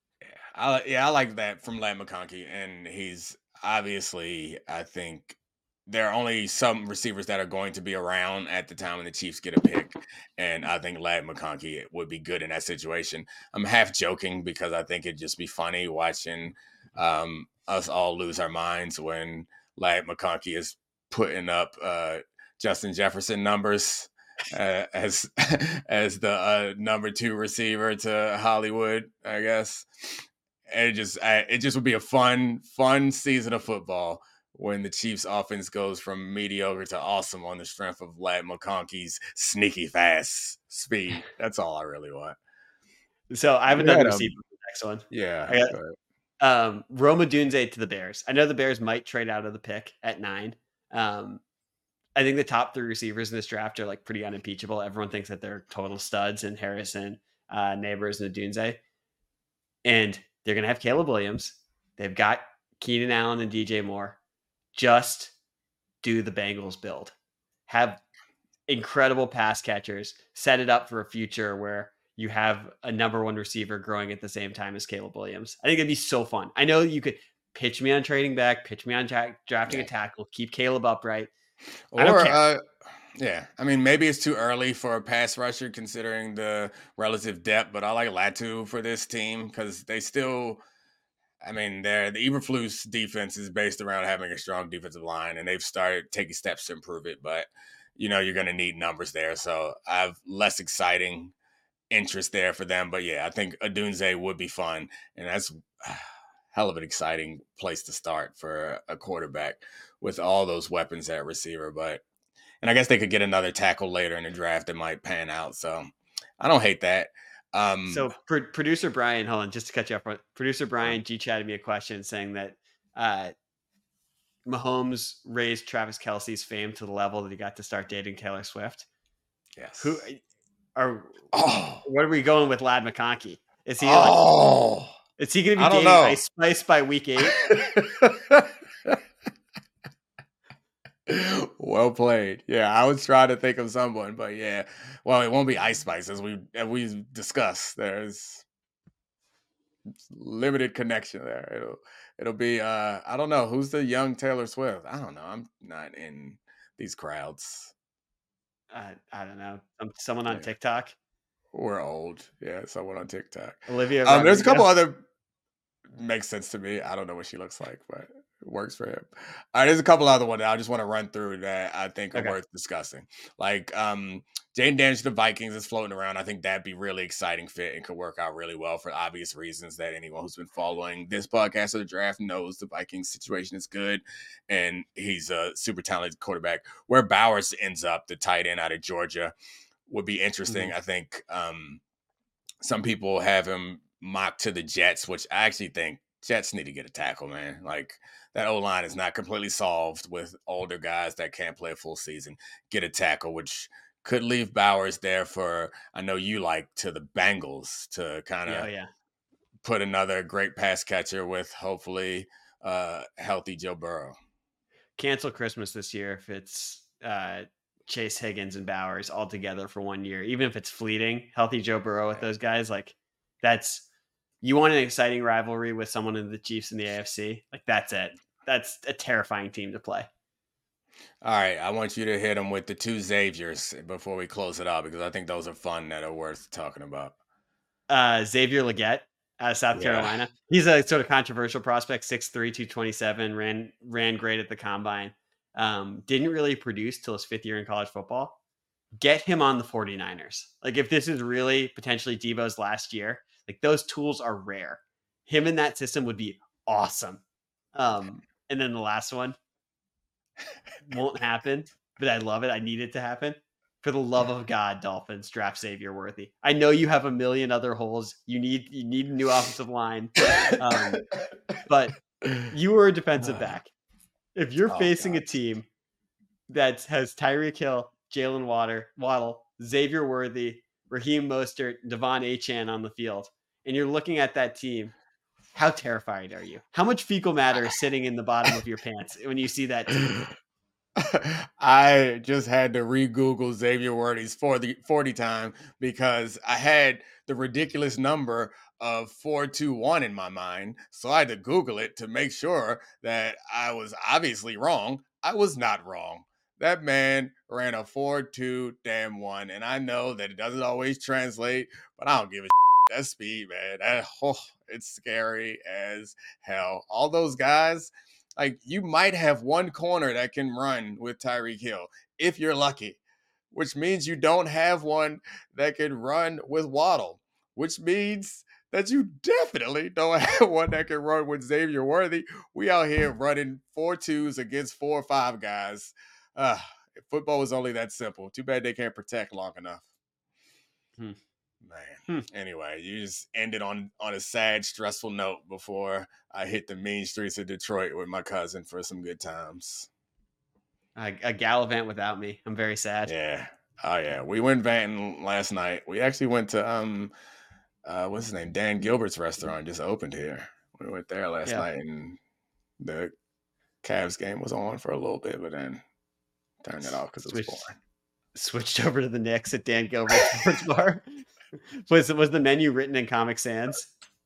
I like that from Ladd McConkey, and he's obviously, I think there are only some receivers that are going to be around at the time when the Chiefs get a pick, and I think Ladd McConkey would be good in that situation. I'm half joking because I think it'd just be funny watching us all lose our minds when Ladd McConkey is putting up Justin Jefferson numbers as the number 2 receiver to Hollywood, I guess. It just would be a fun season of football when the Chiefs offense goes from mediocre to awesome on the strength of Ladd McConkey's sneaky fast speed. That's all I really want. So I have another receiver for the next one. Yeah. Rome Odunze to the Bears. I know the Bears might trade out of the pick at 9. I think the top 3 receivers in this draft are like pretty unimpeachable. Everyone thinks that they're total studs in Harrison, Neighbors, and Odunze. And they're going to have Caleb Williams. They've got Keenan Allen and DJ Moore. Just do the Bengals build. Have incredible pass catchers. Set it up for a future where you have a number 1 receiver growing at the same time as Caleb Williams. I think it'd be so fun. I know you could pitch me on trading back, pitch me on drafting a tackle, keep Caleb upright. Yeah, I mean, maybe it's too early for a pass rusher considering the relative depth, but I like Latu for this team because they still, I mean, the Eberflus defense is based around having a strong defensive line, and they've started taking steps to improve it, but, you're going to need numbers there, so I have less exciting interest there for them, but yeah, I think Odunze would be fun, and that's a hell of an exciting place to start for a quarterback with all those weapons at receiver, and I guess they could get another tackle later in the draft that might pan out. So I don't hate that. So producer Brian, hold on, just to cut you off. Producer Brian G-chatted me a question saying that Mahomes raised Travis Kelce's fame to the level that he got to start dating Taylor Swift. Yes. What are we going with Ladd McConkey? Is he is he going to be dating Ice Spice by week 8? Well played. Yeah, I was trying to think of someone, but yeah. Well, it won't be Ice Spice as we discussed. There's limited connection there. It'll be I don't know who's the young Taylor Swift. I don't know. I'm not in these crowds. I don't know. Someone on TikTok. We're old. Yeah, someone on TikTok. Olivia. There's a couple other. Makes sense to me. I don't know what she looks like, but it works for him. All right, there's a couple other ones that I just want to run through that I think are worth discussing. Like Jayden Daniels to the Vikings is floating around. I think that'd be really exciting fit and could work out really well for obvious reasons that anyone who's been following this podcast of the draft knows the Vikings situation is good, and he's a super talented quarterback. Where Bowers ends up, the tight end out of Georgia, would be interesting. Mm-hmm. I think some people have him mocked to the Jets, which I actually think Jets need to get a tackle, man. Like, that O-line is not completely solved with older guys that can't play a full season. Get a tackle, which could leave Bowers there for, I know you like, to the Bengals to kind of put another great pass catcher with hopefully healthy Joe Burrow. Cancel Christmas this year if it's Chase Higgins and Bowers all together for 1 year. Even if it's fleeting, healthy Joe Burrow with those guys, like that's, you want an exciting rivalry with someone in the Chiefs in the AFC. Like that's it. That's a terrifying team to play. All right, I want you to hit them with the two Xaviers before we close it out, because I think those are fun that are worth talking about. Xavier Legette out of South Carolina. He's a sort of controversial prospect, 6'3", 227, ran great at the combine. Didn't really produce till his 5th year in college football. Get him on the 49ers. Like, if this is really potentially Deebo's last year, like, those tools are rare. Him in that system would be awesome. And then the last one won't happen, but I love it. I need it to happen. For the love of God, Dolphins, draft Xavier Worthy. I know you have a million other holes. You need a new offensive line. But you are a defensive back. If you're facing a team that has Tyreek Hill, Jalen Waddle, Xavier Worthy, Raheem Mostert, Devon Achane on the field, and you're looking at that team, how terrified are you? How much fecal matter is sitting in the bottom of your pants when you see that team? I just had to re-Google Xavier Worthy's 40 time because I had the ridiculous number of 421 in my mind. So I had to Google it to make sure that I was obviously wrong. I was not wrong. That man ran a 4.2-1, and I know that it doesn't always translate, but I don't give a shit. That speed, man, it's scary as hell. All those guys, like, you might have one corner that can run with Tyreek Hill if you're lucky, which means you don't have one that can run with Waddle, which means that you definitely don't have one that can run with Xavier Worthy. We out here running 4.2s against 4 or 5 guys. Football was only that simple. Too bad they can't protect long enough. Man. Anyway, you just ended on a sad, stressful note before I hit the mean streets of Detroit with my cousin for some good times. A gallivant without me. I'm very sad. Yeah. Oh, yeah. We went vanting last night. We actually went to, what's his name? Dan Gilbert's restaurant just opened here. We went there last night, and the Cavs game was on for a little bit, but then turned it off because it was boring. Switched over to the Knicks at Dan Gilbert's sports bar. Was the menu written in Comic Sans?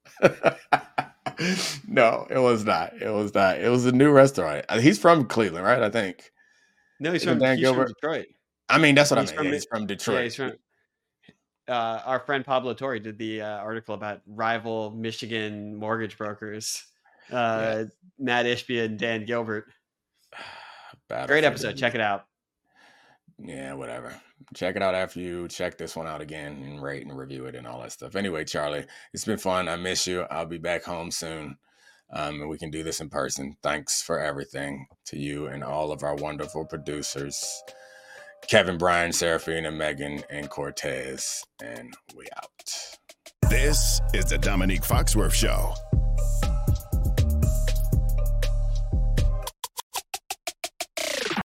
No, it was not. It was a new restaurant. He's from Cleveland, right? I think. No, he's from Detroit. I mean, that's what I mean. He's from Detroit. Yeah, he's from. Our friend Pablo Torre did the article about rival Michigan mortgage brokers, Matt Ishbia and Dan Gilbert. Great episode. Check it out. Yeah, whatever. Check it out after you check this one out again and rate and review it and all that stuff. Anyway, Charlie, it's been fun. I miss you. I'll be back home soon, and we can do this in person. Thanks for everything to you and all of our wonderful producers, Kevin, Brian, Seraphina, Megan, and Cortez, and we out. This is the Dominique Foxworth Show.